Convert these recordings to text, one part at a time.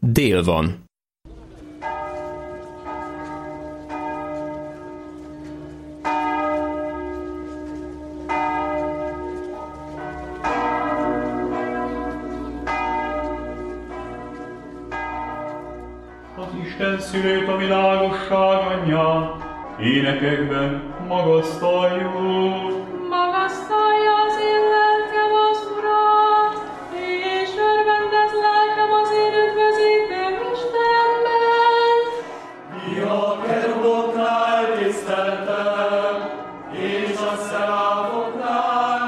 Dél van. Az Isten szülőt, a világosság anyját, énekekben magasztaljuk. Magasztalja az én lelkem az Urat, és örvendez lelkem az én üdvözítő Istenben. Mi a keruboknál tiszteltem, és a szeráfoknál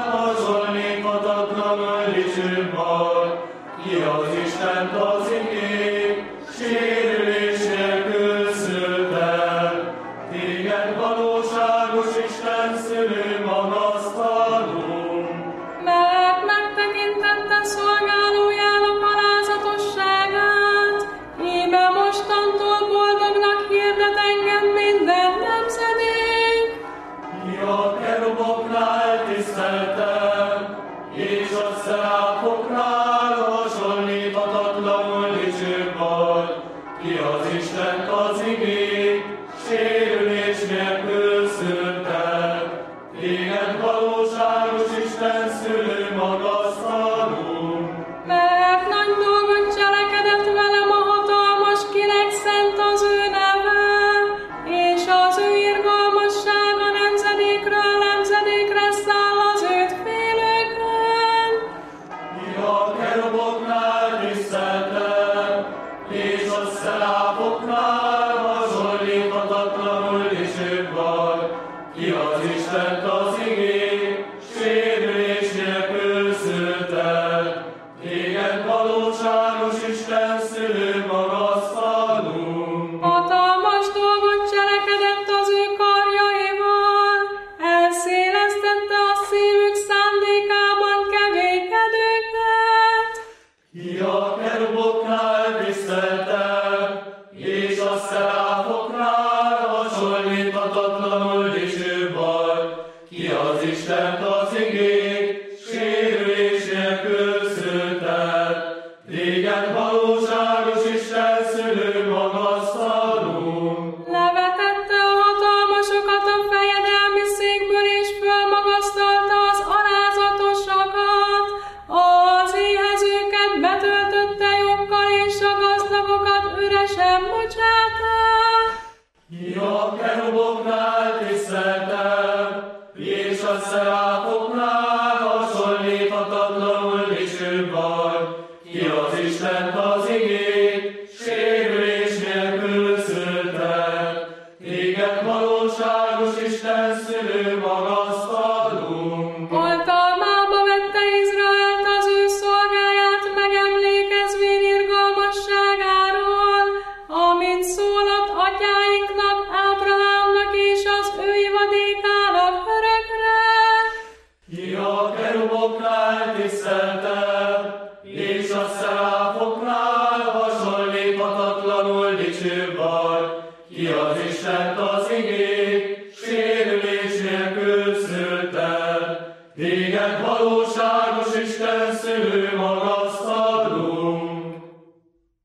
hasonlíthatatlanul dicsőbbar. Ki az Istent az igény, sérülés nélkül szültem. Téged valóságos Isten szülő magasztalunk. Mert megtekintette szolgálójának alázatosságát, íme mostantól boldognak hirdet engem minden nemzedék. Mi a keruboknál tiszteltem, és a szeráfoknál hasonlíthatatlanul dicsőbbar. Ki az Istent az igény, sérülés nélkül szültem. Téged valóságos Isten szülő magasztalunk. Mert nagy dolgot cselekedett velem a hatalmas, kinek szent az ő neve, és az ő irgalmassága nemzedékről nemzedékre száll az őt félőkön. Mi a keruboknál tiszteltem, és a szeráfoknál hasonlíthatatlanul dicsőbbar. Ki az Istent az igény, sérülés nélkül szültem. Téged valóságos Isten szülő magasztalunk. Hatalmas dolgot cselekedett az ő karjaival, elszélesztette a szívük szándékában keménykedőket. Ki a keruboknál tiszteltem, és a szeráfoknál hasonlíthatatlanul dicsőbbar. Ki az Istent az igény, sérülés nélkül szültem. Téged valóságos Isten szülő magasztalunk. Levetette a hatalmasokat a fejedelmi székből, és fölmagasztalta az alázatosakat. Az éhezőket betöltötte joggal, és a gazdagokat üresen bocsátta. Ki a keruboknál tiszteltem, és a szeráfoknál hasonlíthatatlanul dicsőbbar. Ki az Istent az igény, sérülés nélkül szültem. Téged valóságos Isten szülő magasztalunk. Oltalmába vette Izraelt az ő szolgáját, megemlékezvén irgalmasságáról, amit szólott atyáinknak, Ábrahámnak és az ő ivadékának örökre. Ki a keruboknál tiszteltem, és a szeráfoknál hasonlíthatatlanul dicsőbbar. Ki az Isten